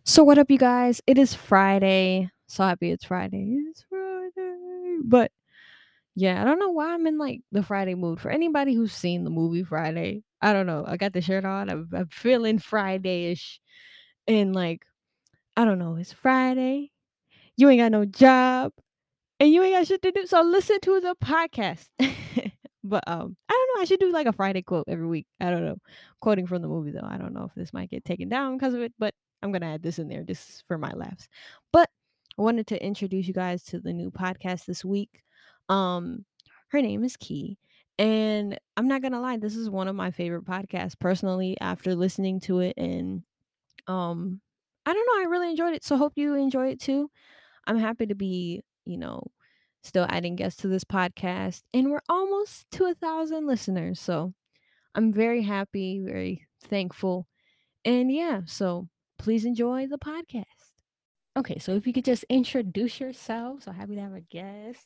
So what up, you guys? It is Friday. So happy it's Friday. It's Friday. But yeah, I don't know why I'm in like the Friday mood. For anybody who's seen the movie Friday, I don't know. I got the shirt on. I'm feeling Friday-ish. And like, I don't know. It's Friday. You ain't got no job. And you ain't got shit to do. So listen to the podcast. But I don't know. I should do like a Friday quote every week. I don't know. Quoting from the movie though. I don't know if this might get taken down because of it, but I'm gonna add this in there just for my laughs. But I wanted to introduce you guys to the new podcast this week. Um, her name is Key. And I'm not gonna lie, this is one of my favorite podcasts personally after listening to it, and um I don't know, I really enjoyed it. So hope you enjoy it too. I'm happy to be, still adding guests to this podcast. And we're almost to 1,000 listeners. So I'm very happy, very thankful. And yeah, so please enjoy the podcast. Okay, so if you could just introduce yourself. So happy to have a guest.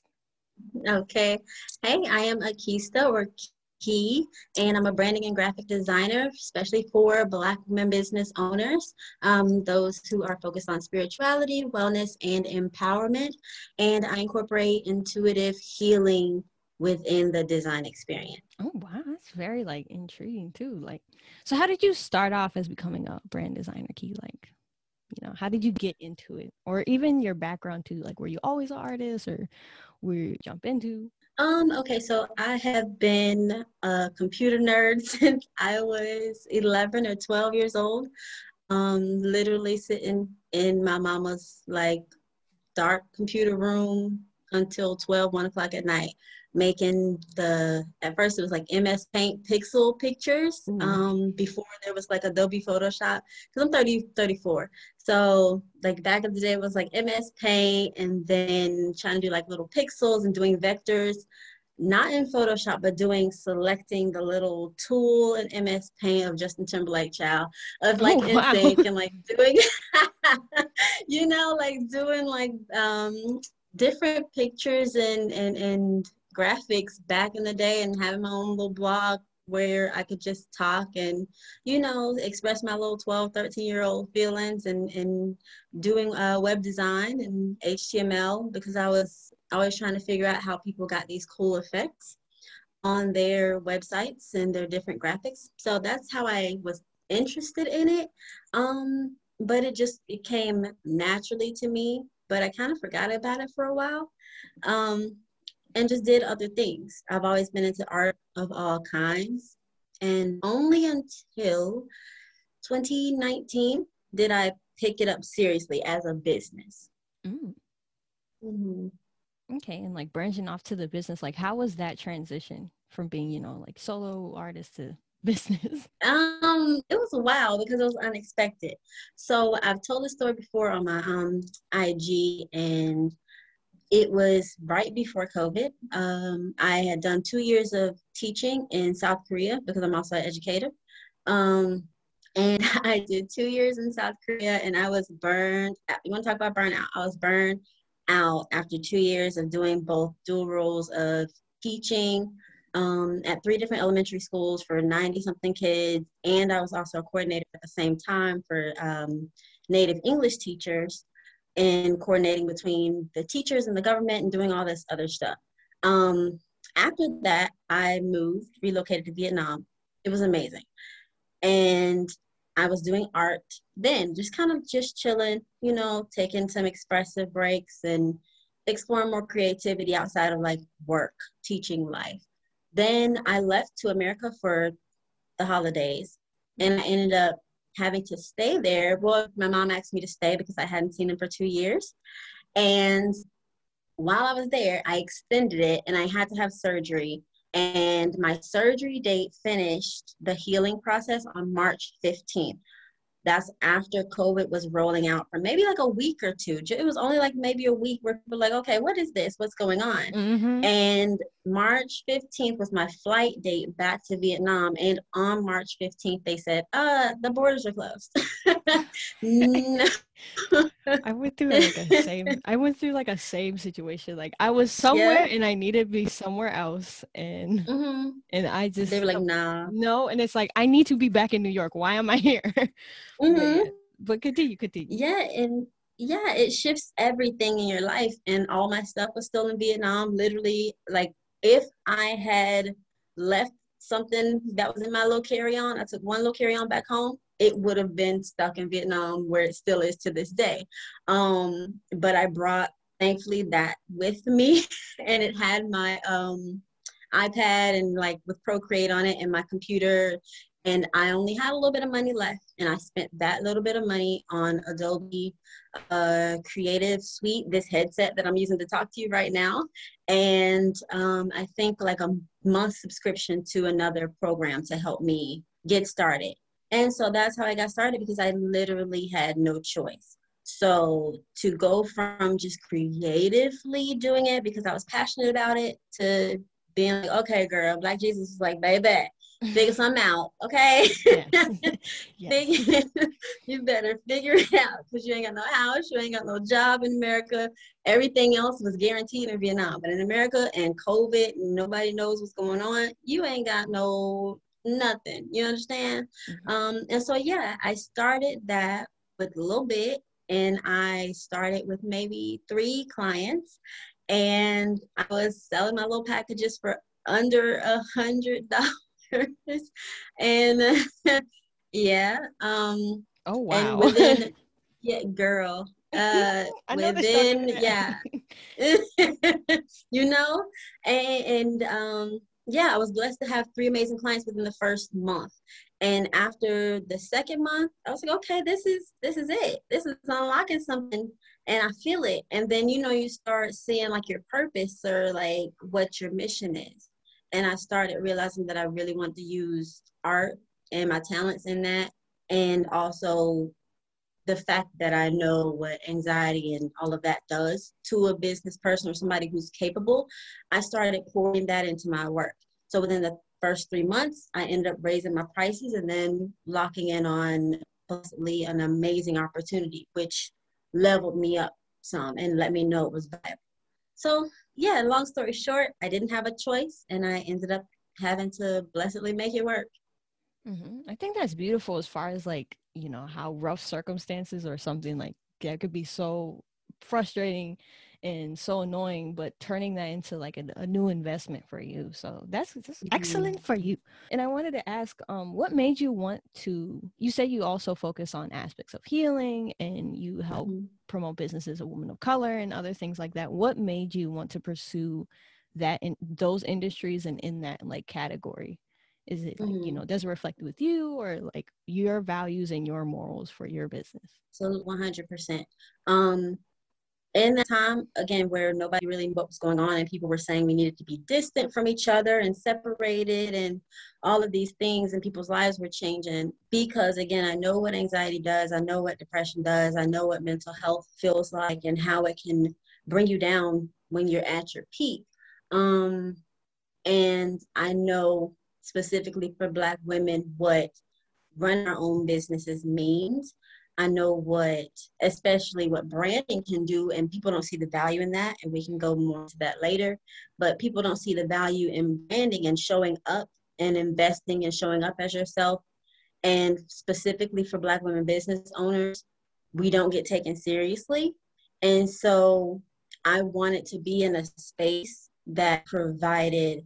Okay. Hey, I am Akista or Key, and I'm a branding and graphic designer, especially for Black women business owners, those who are focused on spirituality, wellness, and empowerment. And I incorporate intuitive healing within the design experience. Oh wow, that's very like intriguing too. Like, so how did you start off as becoming a brand designer, Key? Like, how did you get into it? Or even your background too? Like, were you always an artist or were you jump into? Okay, so I have been a computer nerd since I was 11 or 12 years old. Literally sitting in my mama's like dark computer room until 12, 1 o'clock at night, making at first it was like MS Paint pixel pictures, Ooh. before there was like Adobe Photoshop, because I'm 34. So like back in the day it was like MS Paint and then trying to do like little pixels and doing vectors, not in Photoshop, but selecting the little tool in MS Paint of Justin Timberlake child, of like Oh wow. NSYNC, and like doing, like doing like different pictures and graphics back in the day, and having my own little blog where I could just talk and, express my little 12, 13-year-old feelings, and doing web design and HTML, because I was always trying to figure out how people got these cool effects on their websites and their different graphics. So that's how I was interested in it. But it came naturally to me, but I kind of forgot about it for a while. Um, and just did other things. I've always been into art of all kinds. And only until 2019 did I pick it up seriously as a business. Mm, Mhm. okay, and like branching off to the business, like how was that transition from being, like solo artist to business? It was wild because it was unexpected. So I've told the story before on my IG, and it was right before COVID. I had done 2 years of teaching in South Korea because I'm also an educator. Um, and I did 2 years in South Korea, and I was burned. You want to talk about burnout? I was burned out after 2 years of doing both dual roles of teaching at 3 different elementary schools for 90 something kids. And I was also a coordinator at the same time for native English teachers, and coordinating between the teachers and the government and doing all this other stuff. After that, I relocated to Vietnam. It was amazing. And I was doing art then, just kind of just chilling, taking some expressive breaks and exploring more creativity outside of like work, teaching life. Then I left to America for the holidays, and I ended up having to stay there. Well, my mom asked me to stay because I hadn't seen him for 2 years. And while I was there, I extended it, and I had to have surgery. And my surgery date finished the healing process on March 15th. That's after COVID was rolling out for maybe like a week or two. It was only like maybe a week where people were like, okay, what is this? What's going on? Mm-hmm. And March 15th was my flight date back to Vietnam. And on March 15th, they said, the borders are closed. No. I went through like a same situation. Like I was Yeah. somewhere and I needed to be somewhere else, and Mm-hmm. I They just were like, nah. no, and it's like I need to be back in New York. Why am I here? But Mm-hmm. yeah. but continue. Yeah, and yeah, it shifts everything in your life. And all my stuff was still in Vietnam. Literally, like if I had left something that was in my little carry-on, I took one little carry-on back home, it would have been stuck in Vietnam where it still is to this day. But I brought thankfully that with me and it had my iPad and like with Procreate on it and my computer, and I only had a little bit of money left, and I spent that little bit of money on Adobe Creative Suite, this headset that I'm using to talk to you right now, and I think like a month subscription to another program to help me get started. And so that's how I got started because I literally had no choice. So to go from just creatively doing it because I was passionate about it to being like, okay, girl, Black Jesus is like, baby, figure something out, okay? Yes. Yes. Figure, you better figure it out because you ain't got no house, you ain't got no job in America. Everything else was guaranteed in Vietnam, but in America and COVID, nobody knows what's going on. You ain't got no nothing. You understand? And so yeah, I started that with a little bit, and I started with maybe 3 clients, and I was selling my little packages for under $100. And yeah, Oh and wow. within, yeah, girl, I know the struggle within, with yeah, that. you know, and yeah, I was blessed to have 3 amazing clients within the first month. And after the second month, I was like, okay, this is it. This is unlocking something, and I feel it. And then you start seeing like your purpose or like what your mission is. And I started realizing that I really want to use art and my talents in that, and also the fact that I know what anxiety and all of that does to a business person or somebody who's capable, I started pouring that into my work. So within the first 3 months, I ended up raising my prices and then locking in on possibly an amazing opportunity, which leveled me up some and let me know it was viable. So yeah, long story short, I didn't have a choice and I ended up having to blessedly make it work. I think that's beautiful as far as like, how rough circumstances or something like that could be so frustrating and so annoying, but turning that into like a new investment for you. So that's Mhm. excellent for you. And I wanted to ask, what made you want to, you say you also focus on aspects of healing and you help Mhm. promote businesses of women of color and other things like that. What made you want to pursue that in those industries and in that like category? Is it like, Mhm. does it reflect with you or like your values and your morals for your business? So 100%. Um, in that time, again, where nobody really knew what was going on and people were saying we needed to be distant from each other and separated and all of these things, and people's lives were changing because, again, I know what anxiety does. I know what depression does. I know what mental health feels like and how it can bring you down when you're at your peak. Um, and I know specifically for Black women what run our own businesses means. I know what, especially what branding can do, and people don't see the value in that, and we can go more to that later. But people don't see the value in branding and showing up and investing and showing up as yourself. And specifically for Black women business owners, we don't get taken seriously. And so I wanted to be in a space that provided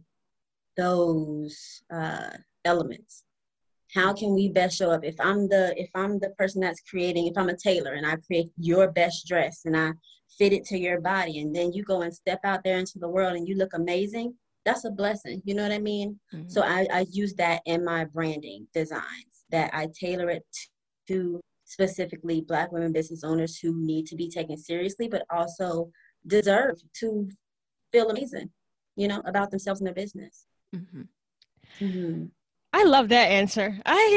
those elements. How can we best show up? If I'm the person that's creating, if I'm a tailor and I create your best dress and I fit it to your body, and then you go and step out there into the world and you look amazing, that's a blessing. You know what I mean? So Mm-hmm. I use that in my branding designs, that I tailor it to specifically Black women business owners who need to be taken seriously, but also deserve to feel amazing, about themselves and their business. Mm-hmm. Mm-hmm. I love that answer.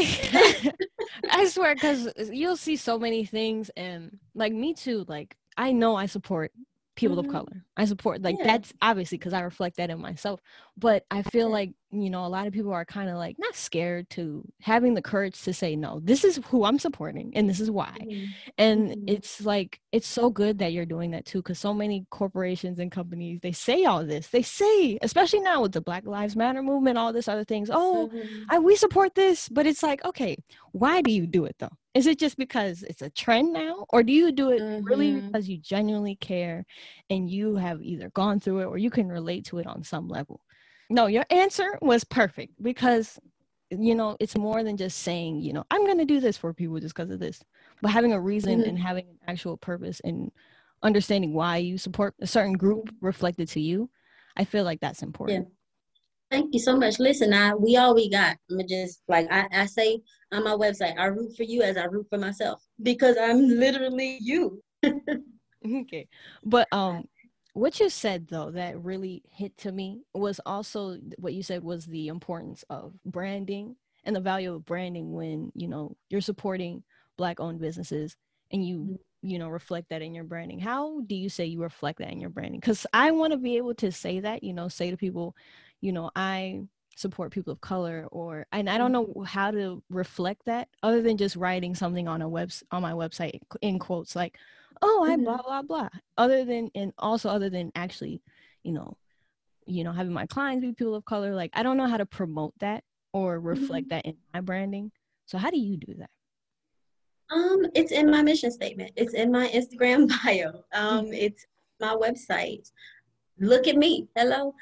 I swear, because you'll see so many things, and like me too. Like I know I support people of Mm-hmm. color. I support like Yeah. that's obviously because I reflect that in myself. But I feel like a lot of people are kind of like not scared to having the courage to say no. This is who I'm supporting, and this is why. Mhm. And Mhm. it's like it's so good that you're doing that too, because so many corporations and companies they say all this. They say, especially now with the Black Lives Matter movement, all this other things. Oh, Mhm. we support this, but it's like, okay, why do you do it though? Is it just because it's a trend now, or do you do it really Mm-hmm. because you genuinely care and you have either gone through it or you can relate to it on some level? No, your answer was perfect because, it's more than just saying, I'm going to do this for people just because of this, but having a reason Mm-hmm. and having an actual purpose and understanding why you support a certain group reflected to you. I feel like that's Yeah. important. Thank you so much. Listen, we all we got. I'm just like I say on my website, I root for you as I root for myself because I'm literally you. Okay. But what you said though that really hit to me was also what you said was the importance of branding and the value of branding when, you're supporting black owned businesses and reflect that in your branding. How do you say you reflect that in your branding? Cuz I want to be able to say that, say to people, I support people of color, and I don't know how to reflect that other than just writing something on on my website in quotes like, oh, I blah Mhm. blah blah. Other than actually, you know, having my clients be people of color, like I don't know how to promote that or reflect Mhm. that in my branding. So how do you do that? It's in my mission statement. It's in my Instagram bio. Mhm. It's my website. Look at me. Hello.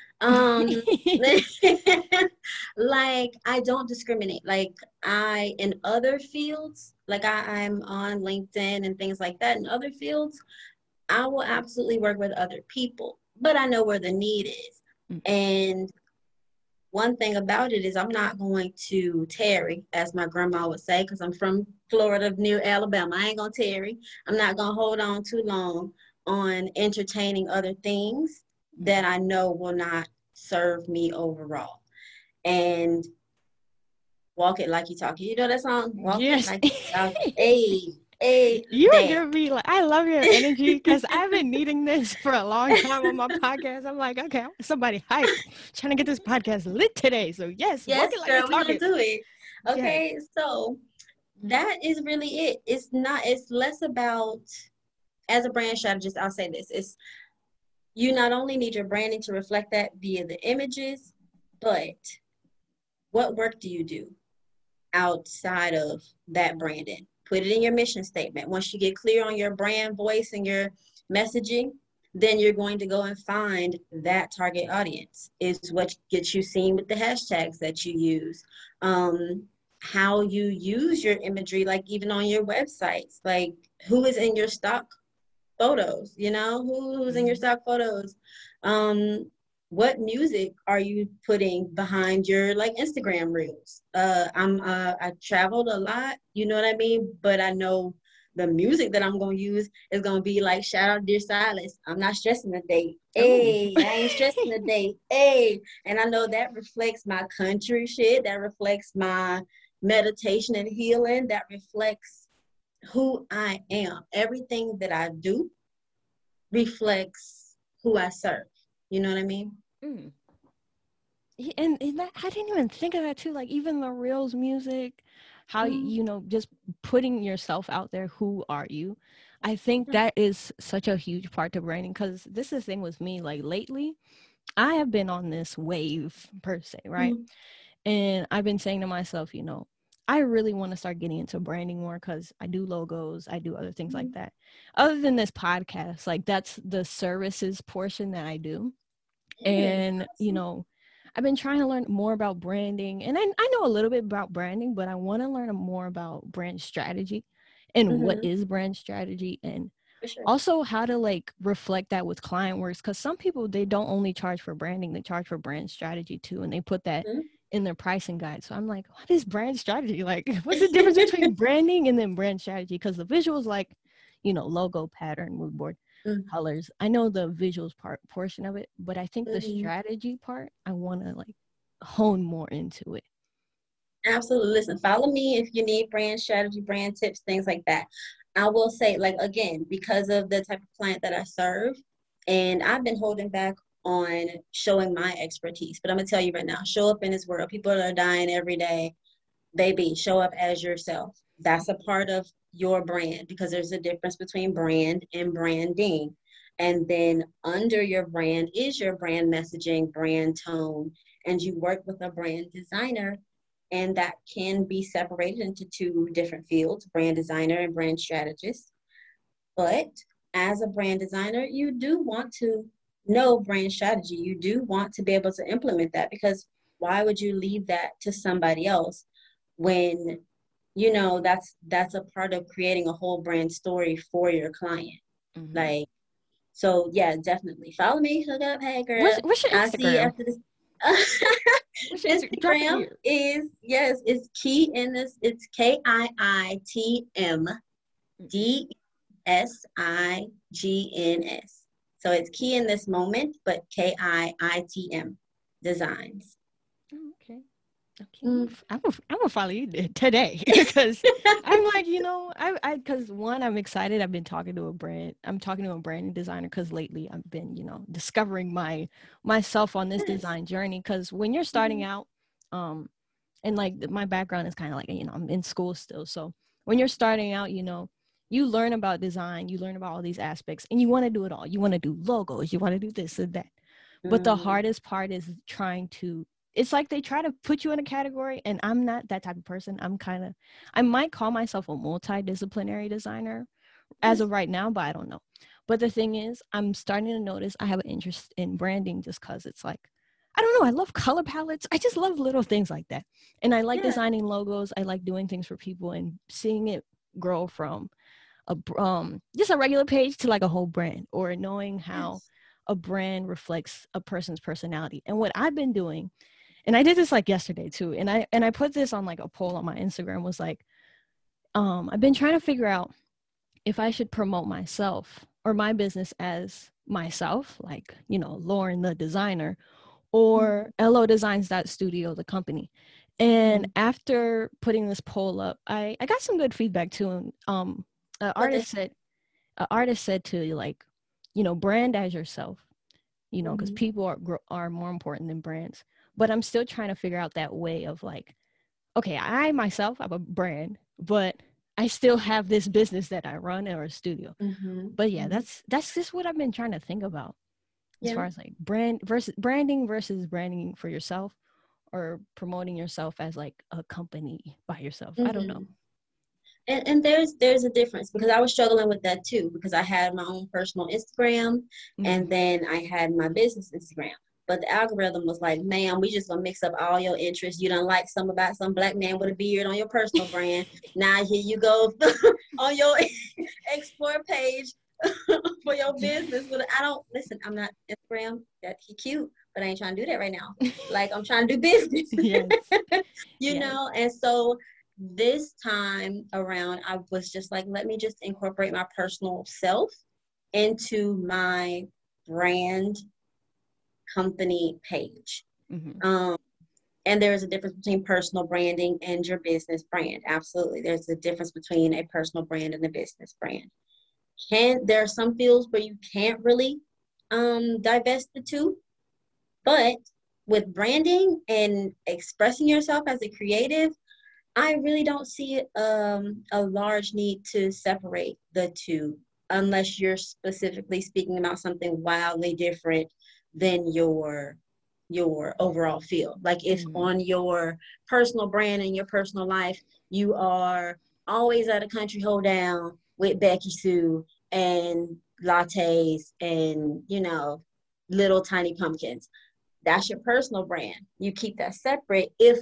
Like I don't discriminate. Like I in other fields, like I'm on LinkedIn and things like that. In other fields, I will absolutely work with other people, but I know where the need is. And one thing about it is I'm not going to tarry, as my grandma would say, because I'm from Florida near Alabama. I ain't gonna tarry. I'm not gonna hold on too long on entertaining other things that I know will not serve me overall. And walk it like you talk it. You know that song? Walk it Yes. like you talk it. Hey, hey, You are that. gonna be like, I love your energy because I've been needing this for a long time on my podcast. I'm like, okay, I want somebody hyped, trying to get this podcast lit today. So yes, walk Yes, it like you girl, we're talk gonna it. do it. Yes. Okay, so that is really it. It's less about, as a brand strategist, I'll say this. It's you not only need your branding to reflect that via the images, but what work do you do outside of that branding? Put it in your mission statement. Once you get clear on your brand voice and your messaging, then you're going to go and find that target audience is what gets you seen with the hashtags that you use. How you use your imagery, like even on your websites, like who is in your stock photos, who's in your Mhm. stock photos. um what music are you putting behind your like Instagram reels? I traveled a lot, you know what I mean, but I know the music that I'm going to use is going to be like shout out dear Silas, I'm not stressing the day, Oh. hey, I ain't stressing the day, hey. And I know that reflects my country shit, that reflects my meditation and healing, that reflects who I am. Everything that I do reflects who I serve. You know what I mean? Mm. And that I didn't even think of that too. Like even the reels music, how Mm-hmm. just putting yourself out there. Who are you? I think that is such a huge part to branding because this is the thing with me. Like lately, I have been on this wave per se, right? Mm-hmm. And I've been saying to myself, I really want to start getting into branding more because I do logos, I do other things like that. Other than this podcast, like that's the services portion that I do. Yeah, And, awesome. I've been trying to learn more about branding. And I know a little bit about branding, but I want to learn more about brand strategy and what Mm-hmm. is brand strategy and For sure. also how to like reflect that with client works because some people they don't only charge for branding, they charge for brand strategy too, and they put that Mm-hmm. in their pricing guide. So I'm like, what is brand strategy? Like what's the difference between branding and then brand strategy? Because the visuals like logo, pattern, mood board, colors, I know the visuals portion of it, but I think the Mm-hmm. strategy part I want to like hone more into it. Absolutely. Listen, follow me if you need brand strategy, brand tips, things like that. I will say, like, again, because of the type of client that I serve, and I've been holding back on showing my expertise. But I'm going to tell you right now, show up in this world. People are dying every day. Baby, show up as yourself. That's a part of your brand because there's a difference between brand and branding. And then under your brand is your brand messaging, brand tone, and you work with a brand designer and that can be separated into two different fields, brand designer and brand strategist. But as a brand designer, you do want to know brand strategy. You do want to be able to implement that, because why would you leave that to somebody else when that's a part of creating a whole brand story for your client. Mm-hmm. Like, so yeah, definitely follow me, hook up, hey girl, What's your I'll see you Instagram? after this. What's your Instagram? Drop it Instagram here. is, yes, it's key in this, it's KIITMDSIGNS. So it's key in this moment, but KIITM designs. Oh, okay. Okay, Mm. I'm gonna follow you today because I'm like, because one, I'm excited. I'm talking to a branding designer because lately I've been, discovering myself on this Yes. design journey. Because when you're starting out, and like my background is kind of like, I'm in school still. So when you're starting out, you learn about design, you learn about all these aspects, and you want to do it all. You want to do logos, you want to do this and that. But the Mm. hardest part is trying to, it's like they try to put you in a category, and I'm not that type of person. I might call myself a multidisciplinary designer as Yes. of right now, but I don't know. But the thing is, I'm starting to notice I have an interest in branding just because it's like, I don't know, I love color palettes. I just love little things like that. And I like Yeah. designing logos. I like doing things for people and seeing it grow from just a regular page to like a whole brand, or knowing how Yes. a brand reflects a person's personality. And what I've been doing, and I did this like yesterday too, and I put this on like a poll on my Instagram, was like, I've been trying to figure out if I should promote myself or my business as myself, like, Lauren the designer, or Mhm. LO Designs Studio, the company. And Mhm. after putting this poll up, I got some good feedback too. And an What they artist said an artist said to, like, brand as yourself, because Mhm. people are more important than brands. But I'm still trying to figure out that way of like, okay, I myself have a brand, but I still have this business that I run, or a studio. Mhm. But yeah, Mhm. that's just what I've been trying to think about as Yeah. far as like versus branding for yourself, or promoting yourself as like a company by yourself. I don't know. Mhm. And there's a difference, because I was struggling with that too, because I had my own personal Instagram, and Mm-hmm. then I had my business Instagram. But the algorithm was like, "Man, we just gonna mix up all your interests. You don't like some about some black man with a beard on your personal brand. Now here you go on your explore page for your business." But I don't listen. I'm not Instagram. That he cute, but I ain't trying to do that right now. Like, I'm trying to do business, Yes. Yes. And so this time around, I was just like, let me just incorporate my personal self into my brand company page. Mm-hmm. Um, and there's a difference between personal branding and your business brand. Absolutely. There's a difference between a personal brand and a business brand. There are some fields where you can't really divest the two, but with branding and expressing yourself as a creative, I really don't see a large need to separate the two, unless you're specifically speaking about something wildly different than your overall field. Like, if Mm-hmm. on your personal brand and your personal life, you are always at a country hold down with Becky Sue and lattes and, little tiny pumpkins. That's your personal brand. You keep that separate. If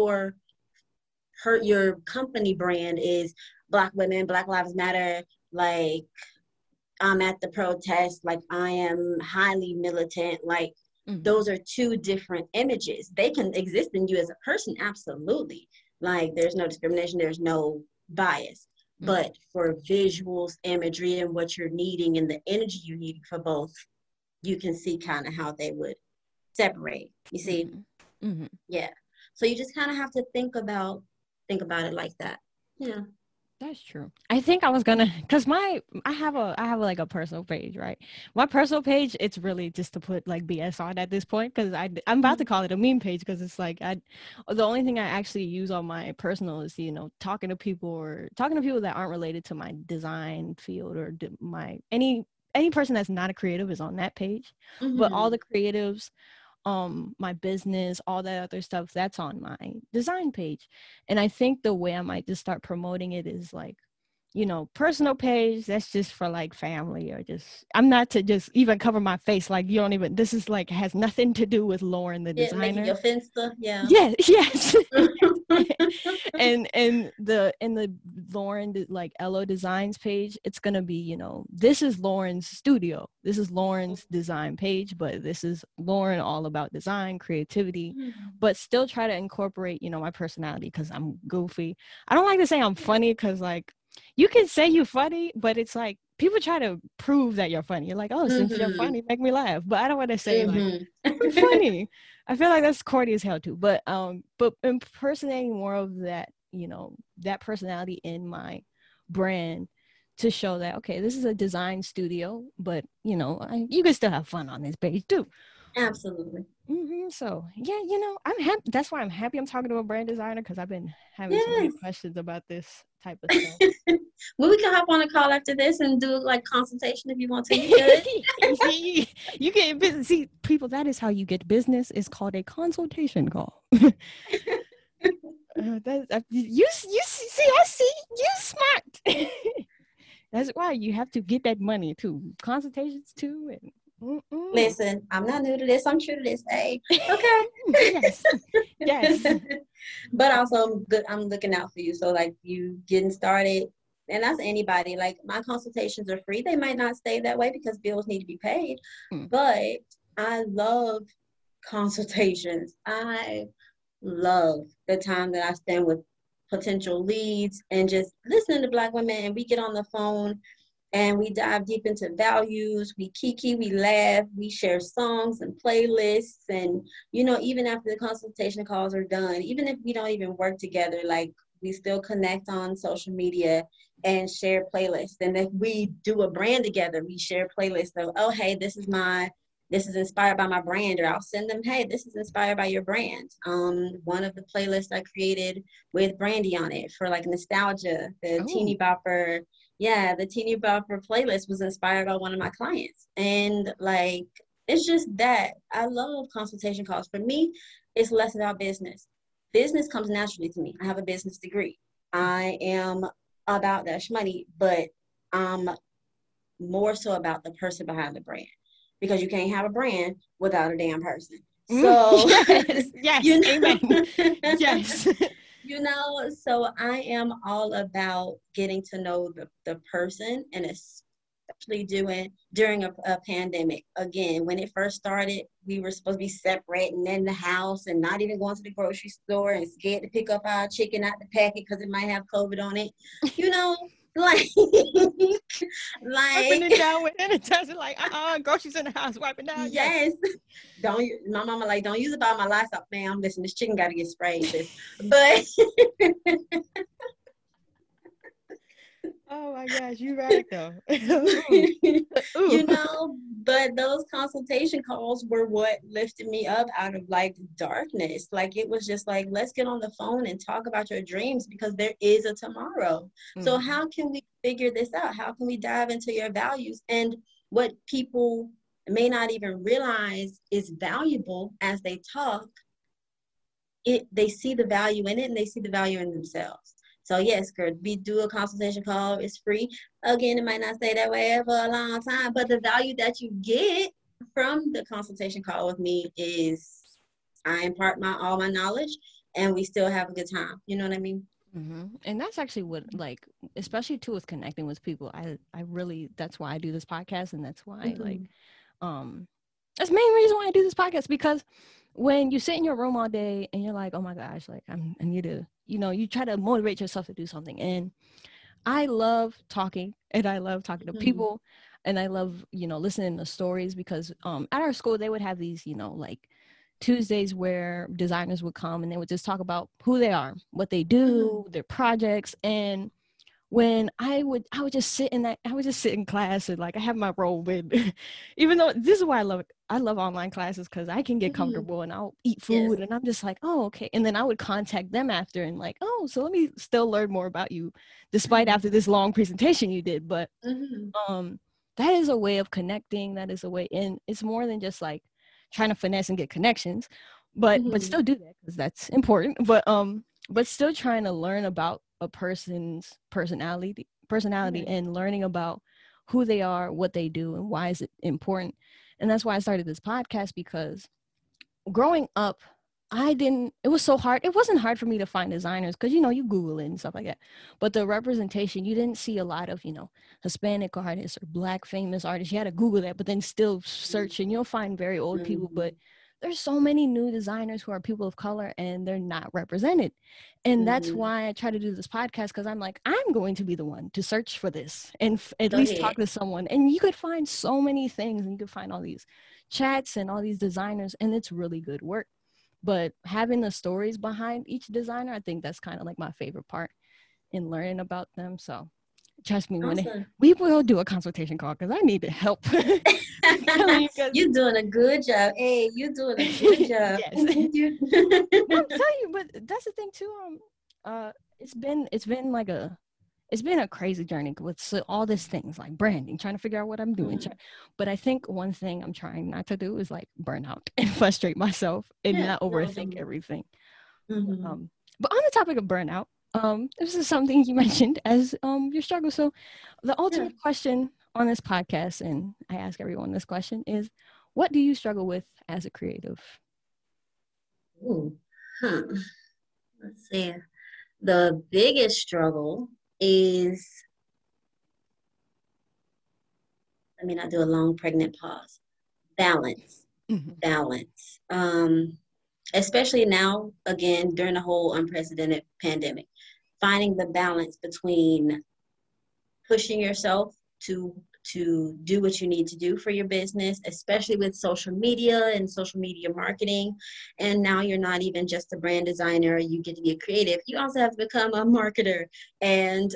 your company brand is Black women, Black Lives Matter, like, I'm at the protest, like, I am highly militant, like, Mm-hmm. those are two different images. They can exist in you as a person, absolutely. Like, there's no discrimination, there's no bias. Mm-hmm. But for visuals, imagery, and what you're needing, and the energy you need for both, you can see kind of how they would separate. You see? Mm-hmm. Mm-hmm. Yeah. So you just kind of have to think about it like that. Yeah. That's true. I think I was gonna, cause I have like a personal page, right? My personal page, it's really just to put like BS on at this point, cause I'm about to call it a meme page, cause it's like the only thing I actually use on my personal is, talking to people that aren't related to my design field, or my any person that's not a creative is on that page. But all Mm-hmm. the creatives, my business, all that other stuff, that's on my design page. And I think the way I might just start promoting it is like, personal page, that's just for like family, or just, I'm not to just even cover my face. Like, you don't even, this is like, has nothing to do with Lauren, the Yeah, making designer. your Finsta, yeah. Yeah, yes. and the Lauren, like Elo Designs page, it's gonna be, this is Lauren's studio, this is Lauren's design page, but this is Lauren, all about design, creativity, but still try to incorporate, my personality, because I'm goofy. I don't like to say I'm funny, because like, you can say you're funny, but it's like people try to prove that you're funny. You're like, oh, since you're funny, make me laugh. But I don't want to say like, you're funny. I feel like that's corny as hell too. But impersonating more of that, that personality in my brand, to show that, okay, this is a design studio, but you can still have fun on this page too. Absolutely. So yeah, I'm happy. That's why I'm happy I'm talking to a brand designer, because I've been having so many questions about this type of stuff. Well, we can hop on a call after this and do like consultation if you want to. You could. You get business. See, people, that is how you get business. It's called a consultation call. You see, I see you smart. That's why you have to get that money too. Consultations too, and listen, I'm not new to this. I'm true to this. Hey, okay. yes. But also, I'm looking out for you. So, like, you getting started, and that's anybody. Like, my consultations are free. They might not stay that way because bills need to be paid. But I love consultations. I love the time that I spend with potential leads and just listening to Black women, and we get on the phone and we dive deep into values, we kiki, we laugh, we share songs and playlists. And, even after the consultation calls are done, even if we don't even work together, like, we still connect on social media and share playlists. And if we do a brand together, we share playlists of, oh, hey, this is inspired by my brand, or I'll send them, hey, this is inspired by your brand. One of the playlists I created with Brandy on it for like nostalgia, the Teeny Bopper. Yeah, the Teeny Bopper playlist was inspired by one of my clients. And like, it's just that I love consultation calls. For me, it's less about business. Business comes naturally to me. I have a business degree. I am about that money, but I'm more so about the person behind the brand, because you can't have a brand without a damn person. So yes, amen. Yes. So I am all about getting to know the person, and especially during a pandemic. Again, when it first started, we were supposed to be separating in the house and not even going to the grocery store, and scared to pick up our chicken out the packet because it might have COVID on it. Like wiping it down with sanitizer, like groceries in the house, wiping down. Yes. My mama like, don't use it by my livestock, ma'am. Listen, this chicken got to get sprayed. But oh my gosh, you're right though. But those consultation calls were what lifted me up out of like darkness. Like, it was just like, let's get on the phone and talk about your dreams, because there is a tomorrow. So how can we figure this out? How can we dive into your values and what people may not even realize is valuable as they talk? They see the value in it, and they see the value in themselves. So yes, girl, we do a consultation call. It's free. Again, it might not stay that way for a long time, but the value that you get from the consultation call with me is I impart all my knowledge, and we still have a good time. You know what I mean? And that's actually what, like, especially too with connecting with people. I really, that's why I do this podcast, and that's why like, that's the main reason why I do this podcast, because when you sit in your room all day and you're like, oh my gosh, like I need to, you try to motivate yourself to do something. And I love talking, and I love talking to people, and I love, listening to stories, because at our school, they would have these, like Tuesdays where designers would come and they would just talk about who they are, what they do, their projects. And when I would just sit in class, and like I have my robe, and even though this is why I love online classes, because I can get comfortable and I'll eat food, and I'm just like, oh, okay. And then I would contact them after and like, oh, so let me still learn more about you, despite after this long presentation you did. But that is a way of connecting. That is a way, and it's more than just like trying to finesse and get connections, but still do that because that's important. But still trying to learn about a person's personality and learning about who they are, what they do, and why is it important. And that's why I started this podcast, because growing up, it was so hard. It wasn't hard for me to find designers because, you Google it and stuff like that. But the representation, you didn't see a lot of, Hispanic artists or Black famous artists. You had to Google that, but then still search and you'll find very old people. But there's so many new designers who are people of color and they're not represented. And that's why I try to do this podcast, because I'm like, I'm going to be the one to search for this and at least talk to someone. And you could find so many things, and you could find all these chats and all these designers, and it's really good work. But having the stories behind each designer, I think that's kind of like my favorite part in learning about them. So trust me, we will do a consultation call because I need the help. You're doing a good job. Hey, you're doing a good job. I'm telling you, but that's the thing too. It's been a crazy journey with all these things like branding, trying to figure out what I'm doing. But I think one thing I'm trying not to do is like burn out and frustrate myself and not overthink everything. But on the topic of burnout, this is something you mentioned as your struggle. So the ultimate question on this podcast, and I ask everyone this question, is what do you struggle with as a creative? Let's see. The biggest struggle is, I mean, I do a long pregnant pause. Balance. Balance. Especially now, again, during the whole unprecedented pandemic, finding the balance between pushing yourself to do what you need to do for your business, especially with social media and social media marketing. And now you're not even just a brand designer, you get to be a creative. You also have to become a marketer and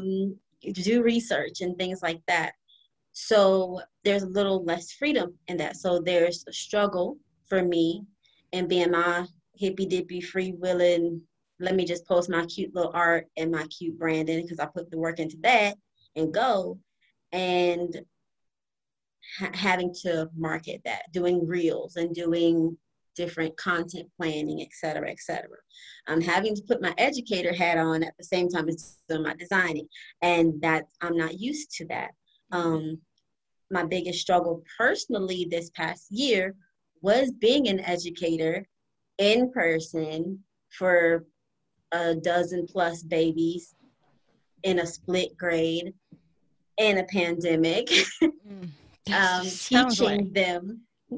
do research and things like that. So there's a little less freedom in that. So there's a struggle for me in being my hippy dippy free willing, let me just post my cute little art and my cute branding because I put the work into that and go. And having to market that, doing reels and doing different content planning, et cetera, et cetera. I'm having to put my educator hat on at the same time as doing my designing. And that I'm not used to that. My biggest struggle personally this past year was being an educator in person for a dozen plus babies in a split grade in a pandemic, teaching them,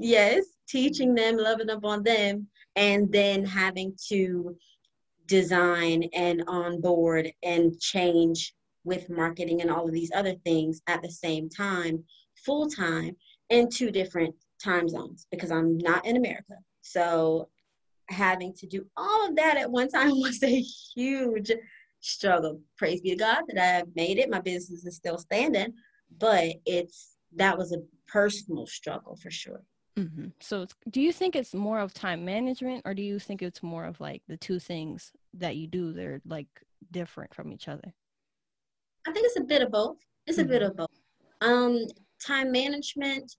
loving up on them, and then having to design and onboard and change with marketing and all of these other things at the same time, full time, in 2 different time zones because I'm not in America. So having to do all of that at one time was a huge struggle. Praise be to God that I made it. My business is still standing, but that was a personal struggle for sure. So do you think it's more of time management, or do you think it's more of like the 2 things that you do, they're like different from each other? I think it's a bit of both. It's a bit of both. Time management,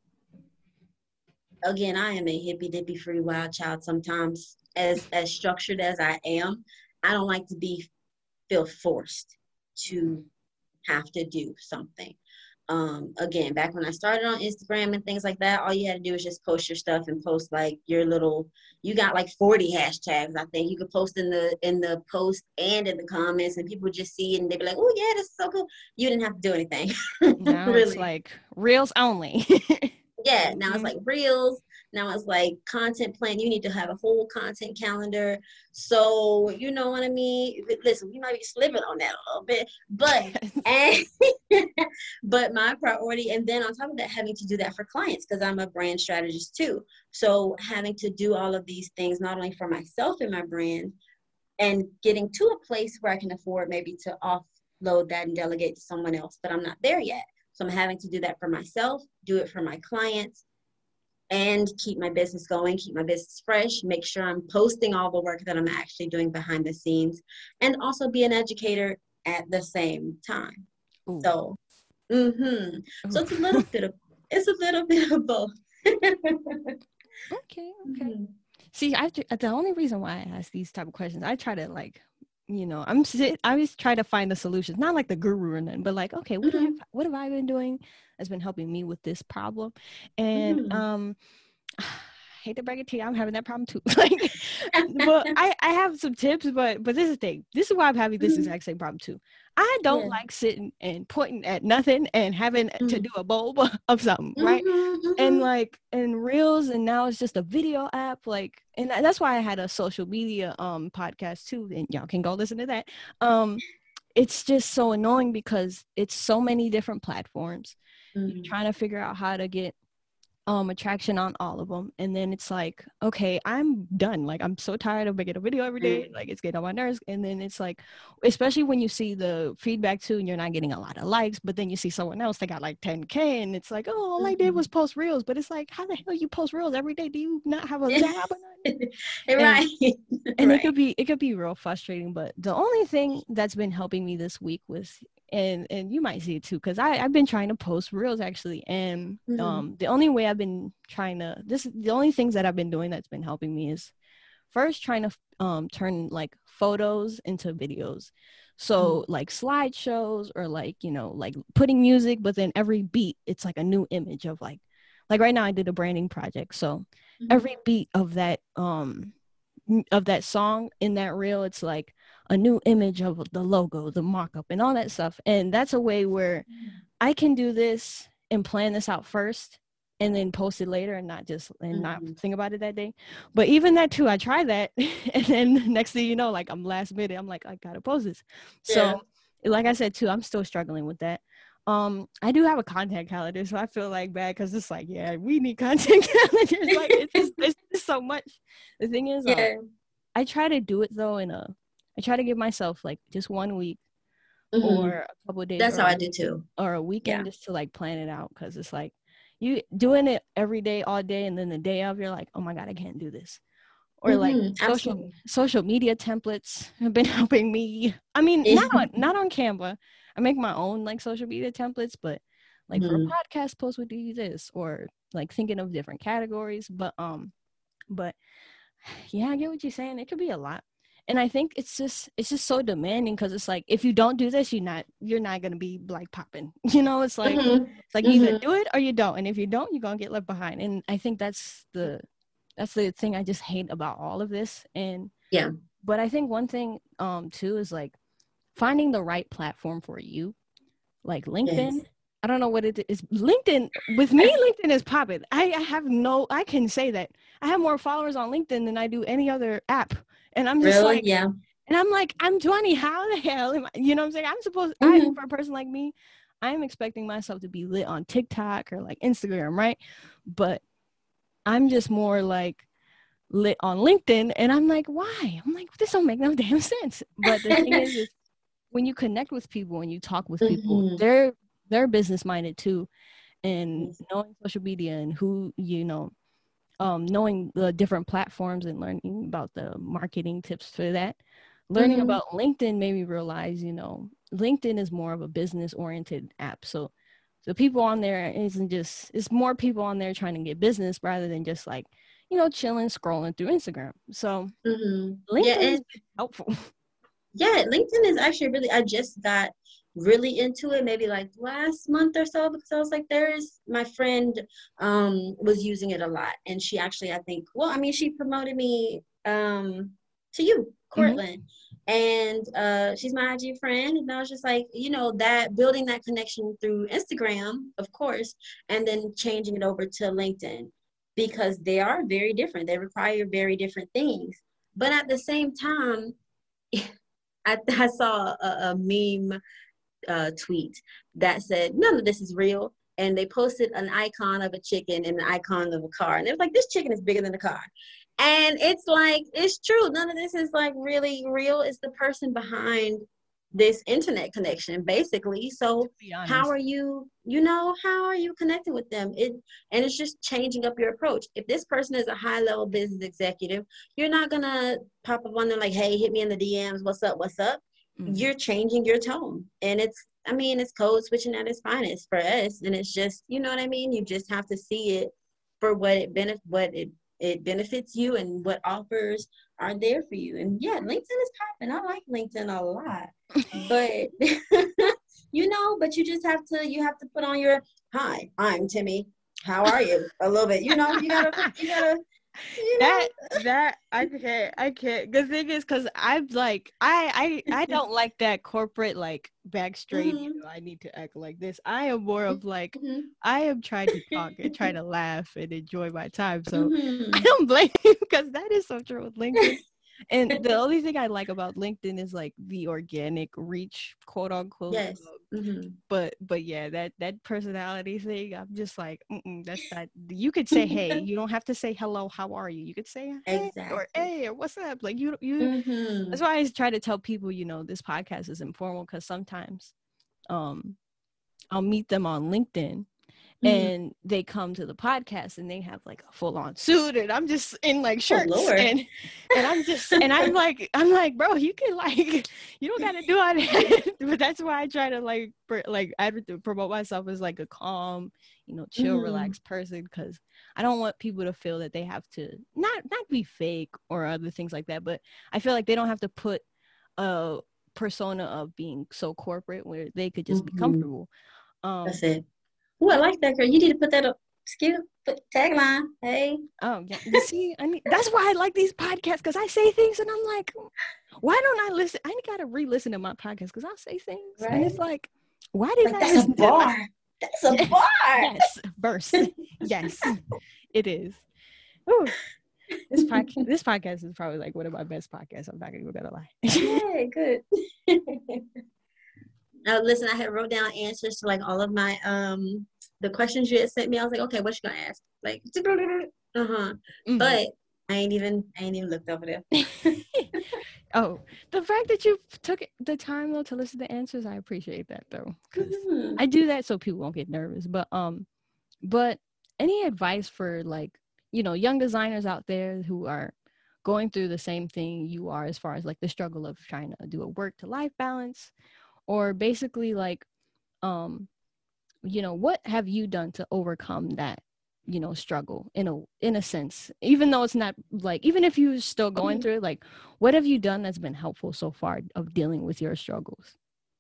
again, I am a hippy dippy free wild child sometimes. As structured as I am, I don't like to feel forced to have to do something. Again, back when I started on Instagram and things like that, all you had to do is just post your stuff and post like you got like 40 hashtags. I think you could post in the post and in the comments, and people would just see it and they'd be like, oh yeah, this is so cool. You didn't have to do anything. Now really. It's like reels only. Yeah, now it's like reels. Now it's like content plan. You need to have a whole content calendar. So, you know what I mean? Listen, we might be slipping on that a little bit, but my priority, and then on top of that, having to do that for clients because I'm a brand strategist too. So having to do all of these things, not only for myself and my brand, and getting to a place where I can afford maybe to offload that and delegate to someone else, but I'm not there yet. So I'm having to do that for myself, do it for my clients, and keep my business going, keep my business fresh, make sure I'm posting all the work that I'm actually doing behind the scenes, and also be an educator at the same time. Ooh. So, so it's a little bit of both. Okay, okay. Mhm. See, the only reason why I ask these type of questions, I try to like, I just try to find the solutions, not like the guru or nothing, but like, okay, Mhm. what have I been doing that's been helping me with this problem? And Mhm. hate to break it to you, I'm having that problem too. Like, but I have some tips, but this is the thing. This is why I'm having this Mhm. exact same problem too. I don't Yeah. like sitting and pointing at nothing and having to do Mhm. a bulb of something, right? Mhm. And Mhm. like and reels, and now it's just a video app, like, and that's why I had a social media podcast too, and y'all can go listen to that. It's just so annoying because it's so many different platforms. You're Mhm. trying to figure out how to get attraction on all of them, and then it's like, okay, I'm done, like I'm so tired of making a video every day, like it's getting on my nerves. And then it's like, especially when you see the feedback too and you're not getting a lot of likes, but then you see someone else that got like 10K, and it's like, oh, all I did was Mhm. post reels. But it's like, how the hell you post reels every day? Do you not have a job or nothing? and Right. and Right. it could be real frustrating. But the only thing that's been helping me this week was, and you might see it too, because I've been trying to post reels actually. And Mhm. the only way I've been trying to, this the only things that I've been doing that's been helping me is first trying to turn like photos into videos. Mhm. So like slideshows, or like, like putting music, but then every beat it's like a new image of like right now I did a branding project. So Mhm. every beat of that song in that reel, it's like a new image of the logo, the mock-up, and all that stuff. And that's a way where I can do this and plan this out first and then post it later, and not Mhm. think about it that day. But even that too, I tried that and then next thing you know, like I'm last minute, I'm like, I gotta post this. Yeah. So like I said too, I'm still struggling with that. I do have a content calendar, so I feel like bad because it's like, yeah, we need content calendars. Like it's just so much. The thing is, Yeah. I try to do it though I try to give myself like just 1 week or Mhm. a couple of days That's how I do too. or a Yeah. weekend just to like plan it out, because it's like you doing it every day all day, and then the day of you're like, oh my god, I can't do this. Or like Mhm. Absolutely. social media templates have been helping me. I mean, not on Canva. I make my own like social media templates, but like for a Mhm. podcast post would do this, or like thinking of different categories. But yeah, I get what you're saying. It could be a lot. And I think it's just so demanding, because it's like, if you don't do this, you're not gonna be like popping. Mhm. It's like you either Mhm. do it or you don't. And if you don't, you're gonna get left behind. And I think that's the thing I just hate about all of this. And Yeah. but I think one thing too is like finding the right platform for you, like LinkedIn. Yes. I don't know what it is. LinkedIn, with me, LinkedIn is popping. I can say that I have more followers on LinkedIn than I do any other app. And I'm just Really? like, Yeah. I'm 20. How the hell am I? You know what I'm saying? Mhm. For a person like me, I'm expecting myself to be lit on TikTok or like Instagram, right? But I'm just more like lit on LinkedIn. And I'm like, why? I'm like, this don't make no damn sense. But the thing is when you connect with people and you talk with people, Mhm. they're business minded too. And Yes. knowing social media and who, knowing the different platforms and learning about the marketing tips for that, learning Mhm. about LinkedIn made me realize, LinkedIn is more of a business oriented app. So the people on there isn't just, it's more people on there trying to get business rather than just like, chilling, scrolling through Instagram. So Mhm. Yeah, LinkedIn has and been helpful. yeah, LinkedIn is actually really, I just got really into it maybe like last month or so because I was like, there's my friend was using it a lot. And she actually, I think, well, I mean, she promoted me to you, Hmm. Cortland. And she's my IG friend. And I was just like, that building that connection through Instagram, of course, and then changing it over to LinkedIn because they are very different. They require very different things. But at the same time, I saw a meme tweet that said none of this is real, and they posted an icon of a chicken and an icon of a car, and it was like this chicken is bigger than the car, and it's like it's true. None of this is like really real. It's the person behind this internet connection, basically. To So be how honest. are you? How are you connecting with them? And it's just changing up your approach. If this person is a high level business executive, you're not gonna pop up on them like, hey, hit me in the DMs, what's up, what's up. Mhm. You're changing your tone. And it's code switching at its finest for us. And it's just, you know what I mean? You just have to see it for what it it benefits you and what offers are there for you. And yeah, LinkedIn is popping. I like LinkedIn a lot. But but you have to put on your hi, I'm Timmy. How are you? A little bit. You gotta you That know. that I can't. The thing is, because I'm like I don't like that corporate like backstraight. Mhm, I need to act like this. I am more of like mhm, I am trying to talk and try to laugh and enjoy my time. So I mhm. don't blame you because that is so true with LinkedIn. And the only thing I like about LinkedIn is like the organic reach, quote unquote. Yes. Mhm. But yeah, that personality thing, I'm just like, that's not. You could say hey, you don't have to say hello, how are you. You could say Exactly. hey or what's up. Like you. That's Mhm. why I try to tell people, this podcast is informal because sometimes, um, I'll meet them on LinkedIn Mhm. and they come to the podcast and they have like a full on suit and I'm just in like Oh shirts Lord. and I'm like bro, you can like you don't gotta do all that. But that's why I try to promote myself as like a calm, chill, Mhm. relaxed person, because I don't want people to feel that they have to not be fake or other things like that, but I feel like they don't have to put a persona of being so corporate where they could just be Mhm. comfortable. That's um it. Oh, I like that girl. You need to put that up. Skill, put tagline. Hey. Oh yeah, you see, that's why I like these podcasts because I say things and I'm like, why don't I listen? I gotta re-listen to my podcast because I'll say things and it's Right? like, why did Like I that's a listen to my? bar. That's a Yeah, bar. yes, verse, yes, it is. Ooh, this podcast is probably like one of my best podcasts. I'm not even gonna lie. Yay, good. Now listen, I had wrote down answers to like all of my the questions you had sent me. I was like, okay, what you gonna ask? Like uh-huh. Mhm. But I ain't even looked over there. Oh, the fact that you took the time though to listen to answers, I appreciate that though, because Mhm. I do that so people won't get nervous. But any advice for like, young designers out there who are going through the same thing you are as far as like the struggle of trying to do a work to life balance, or basically like, um, what have you done to overcome that, struggle in a sense, even though it's not like, even if you're still going through it, like what have you done that's been helpful so far of dealing with your struggles?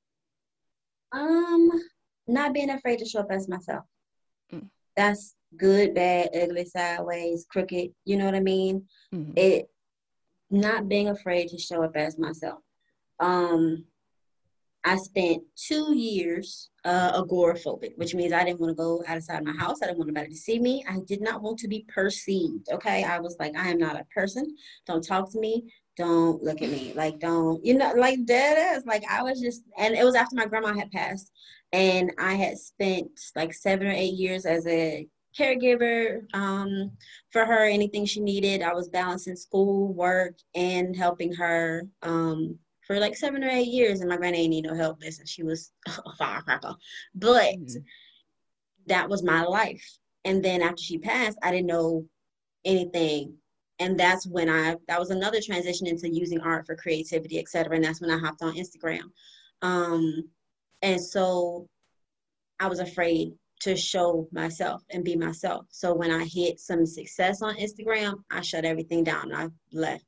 Um, Not being afraid to show up as myself. Mm, That's good, bad, ugly, sideways, crooked. You know what I mean? mm, It Not being afraid to show up as myself. Um, I spent 2 years agoraphobic, which means I didn't want to go outside my house. I didn't want anybody to see me. I did not want to be perceived. Okay. I was like, I am not a person. Don't talk to me. Don't look at me. Like, don't, like dead ass. Like, I was just, and it was after my grandma had passed. And I had spent like 7 or 8 years as a caregiver for her, anything she needed. I was balancing school, work, and helping her. For like 7 or 8 years, and my granny ain't need no help. Listen, she was a firecracker, but mm, that was my life. And then after she passed, I didn't know anything, and that's when that was another transition into using art for creativity, etc. And that's when I hopped on Instagram, um, and so I was afraid to show myself and be myself. So when I hit some success on Instagram, I shut everything down. I left.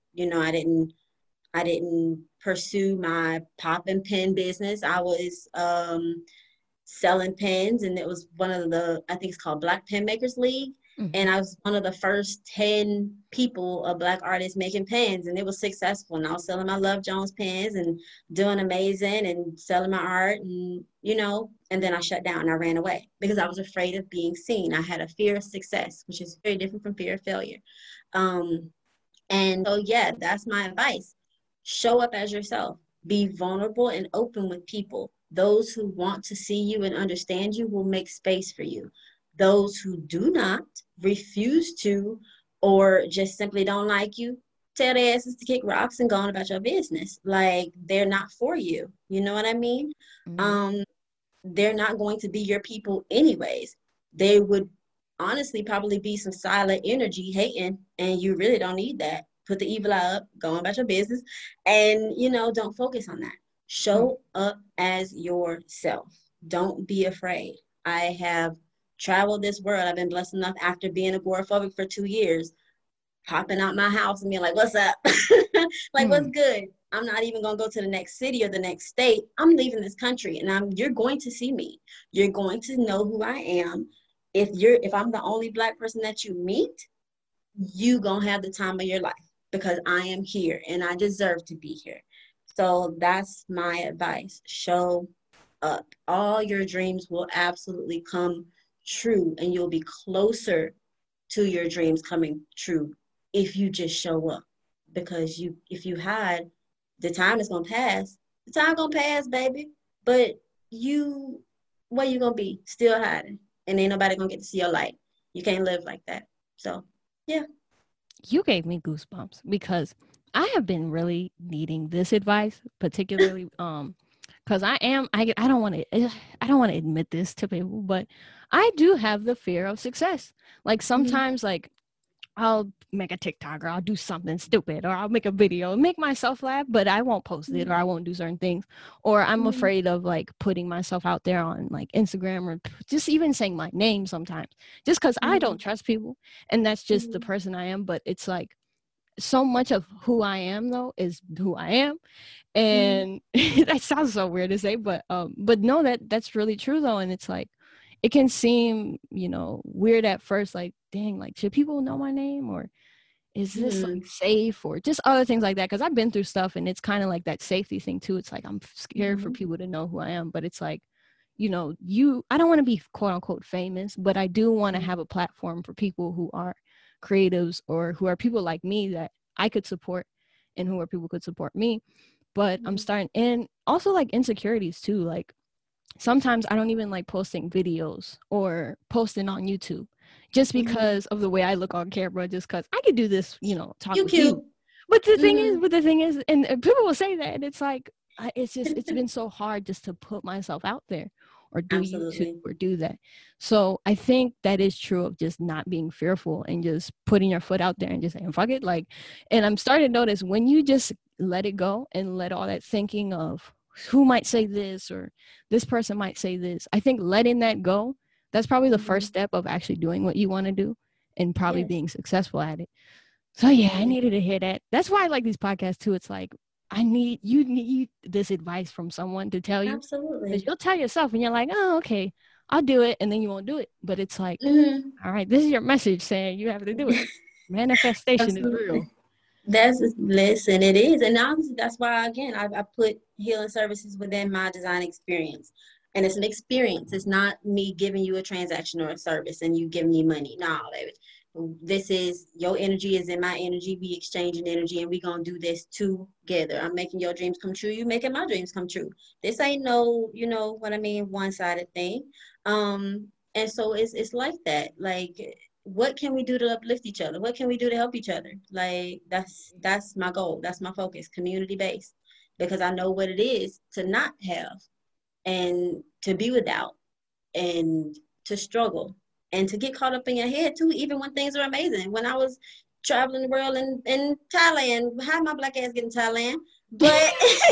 I didn't pursue my pop and pen business. I was selling pens, and it was one of I think it's called Black Pen Makers League. And mhm, I was one of the first 10 people, black artists making pens, and it was successful. And I was selling my Love Jones pens and doing amazing and selling my art, and then I shut down. I ran away because I was afraid of being seen. I had a fear of success, which is very different from fear of failure. Um, and so, yeah, that's my advice. Show up as yourself, be vulnerable and open with people. Those who want to see you and understand you will make space for you. Those who do not, refuse to, or just simply don't like you, tell their asses to kick rocks and go on about your business. Like, they're not for you. You know what I mean? mhm, Um, they're not going to be your people anyways. They would honestly probably be some silent energy hating, and you really don't need that. Put the evil eye up, go on about your business, and don't focus on that. mm, Show up as yourself. Don't be afraid. I have traveled this world. I've been blessed enough after being agoraphobic for 2 years. popping out my house and being like, what's up? Like, what's Mm. good? I'm not even gonna go to the next city or the next state. I'm leaving this country and you're going to see me. You're going to know who I am. If I'm the only Black person that you meet, you gonna have the time of your life because I am here and I deserve to be here. So that's my advice. Show up. All your dreams will absolutely come true and you'll be closer to your dreams coming true if you just show up. Because if you hide, the time is gonna pass. The time gonna pass, baby. But you where you gonna be? Still hiding. And ain't nobody gonna get to see your light. You can't live like that. So yeah. You gave me goosebumps because I have been really needing this advice, particularly because I don't want to I don't want to admit this to people, but I do have the fear of success. Like Mm-hmm. sometimes like I'll make a TikTok or I'll do something stupid or I'll make a video and make myself laugh, but I won't post it or I won't do certain things. Or I'm Mm-hmm. afraid of like putting myself out there on like Instagram or just even saying my name sometimes, just because I Mm-hmm. don't trust people. And that's just the Mm-hmm. person I am. But it's like so much of who I am though is who I am. Mm-hmm. And that sounds so weird to say, but no, that's really true though. And it's like it can seem, weird at first, like, dang, like should people know my name or is this like Mm-hmm. safe or just other things like that? Because I've been through stuff and it's kind of like that safety thing too. It's like I'm scared for Mm-hmm. people to know who I am, but it's like, I don't want to be quote unquote famous, but I do want to have a platform for people who are creatives or who are people like me that I could support and who are people could support me. But I'm Mm-hmm. starting, and also like insecurities too. Like sometimes I don't even like posting videos or posting on YouTube just Mm-hmm. because of the way I look on camera, just because I could do this, talk You with you. cute. Mm-hmm. But the thing is, and people will say that, and it's like, it's been so hard just to put myself out there or do YouTube Absolutely. or do that. So I think that is true of just not being fearful and just putting your foot out there and just saying, fuck it. Like, and I'm starting to notice when you just let it go and let all that thinking of who might say this or this person might say this. I think letting that go, that's probably the first Mm-hmm. step of actually doing what you want to do and probably Yes, being successful at it. So yeah, I absolutely. needed to hear that. That's why I like these podcasts too. It's like you need this advice from someone to tell you because Absolutely. you'll tell yourself and you're like, oh, okay, I'll do it, and then you won't do it. But it's like, Mm-hmm. all right, this is your message saying you have to do it. Manifestation is real. Absolutely. Listen, it is. And obviously that's why again I put healing services within my design experience. And it's an experience. It's not me giving you a transaction or a service and you giving me money. No, baby. This is your energy is in my energy. We exchanging energy and we gonna do this together. I'm making your dreams come true. You making my dreams come true. This ain't no, you know what I mean, one-sided thing. And so it's like that. Like what can we do to uplift each other? What can we do to help each other? Like that's my goal. That's my focus, community based, because I know what it is to not have and to be without and to struggle and to get caught up in your head too, even when things are amazing. When I was traveling the world in Thailand, how my black ass get in Thailand? But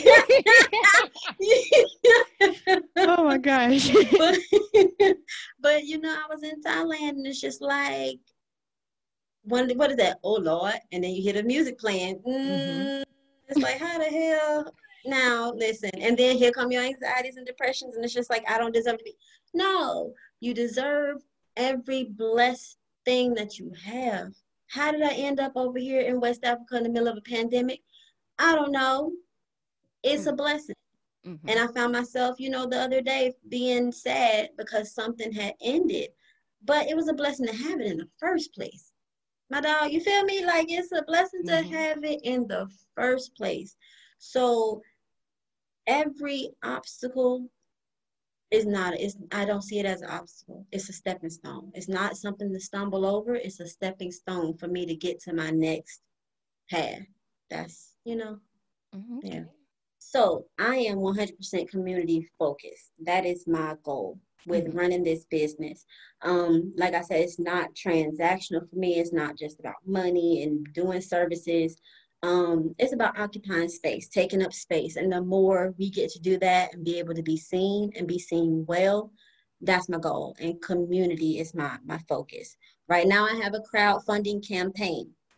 Oh my gosh. but but I was in Thailand and it's just like what is that? Oh Lord! And then you hear the music playing. hmm It's like how the hell? Now listen, and then here come your anxieties and depressions, and it's just like I don't deserve to be. No, you deserve every blessed thing that you have. How did I end up over here in West Africa in the middle of a pandemic? I don't know. It's a blessing. And hmm I found myself, the other day being sad because something had ended. But it was a blessing to have it in the first place. My dog, you feel me? Like it's a blessing to hmm have it in the first place. So every obstacle is not, it's I don't see it as an obstacle. It's a stepping stone. It's not something to stumble over. It's a stepping stone for me to get to my next path. That's, yeah. Okay. So I am 100% community focused. That is my goal with hmm running this business. Like I said, it's not transactional for me. It's not just about money and doing services. It's about occupying space, taking up space. And the more we get to do that and be able to be seen and be seen well, that's my goal. And community is my focus. Right now I have a crowdfunding campaign.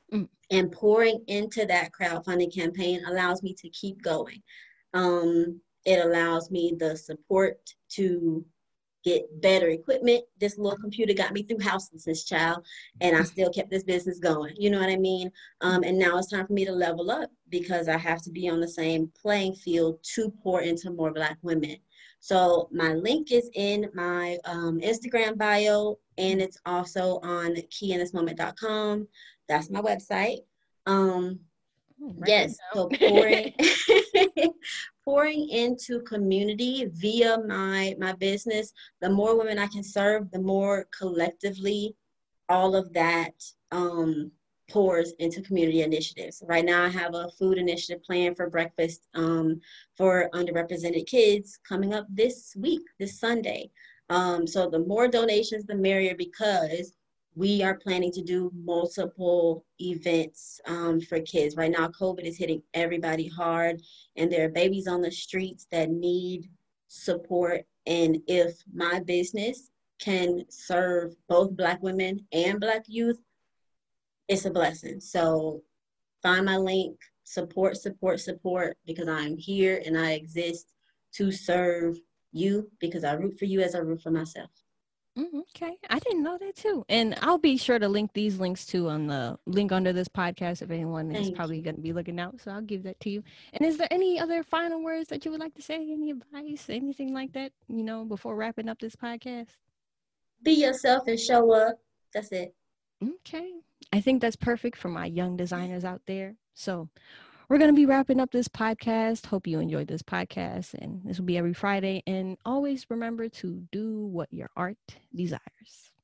Mm. And pouring into that crowdfunding campaign allows me to keep going. It allows me the support to get better equipment. This little computer got me through houselessness, child, and I still kept this business going. You know what I mean? And now it's time for me to level up because I have to be on the same playing field to pour into more Black women. So my link is in my Instagram bio, and it's also on keyinthismoment.com. That's my website. Um, Write that yes, so down. pouring into community via my business, the more women I can serve, the more collectively all of that pours into community initiatives. Right now, I have a food initiative planned for breakfast for underrepresented kids coming up this week, this Sunday. So the more donations, the merrier, because we are planning to do multiple events for kids. Right now, COVID is hitting everybody hard, and there are babies on the streets that need support. And if my business can serve both Black women and Black youth, it's a blessing. So find my link, support, support, support, because I'm here and I exist to serve you because I root for you as I root for myself. Okay, I didn't know that too, and I'll be sure to link these links too on the link under this podcast if anyone is Thank probably you. going to be looking out. So I'll give that to you. And is there any other final words that you would like to say? Any advice, anything like that? Before wrapping up this podcast. Be yourself and show up. That's it. Okay, I think that's perfect for my young designers out there. So we're going to be wrapping up this podcast. Hope you enjoyed this podcast, and this will be every Friday. And always remember to do what your art desires.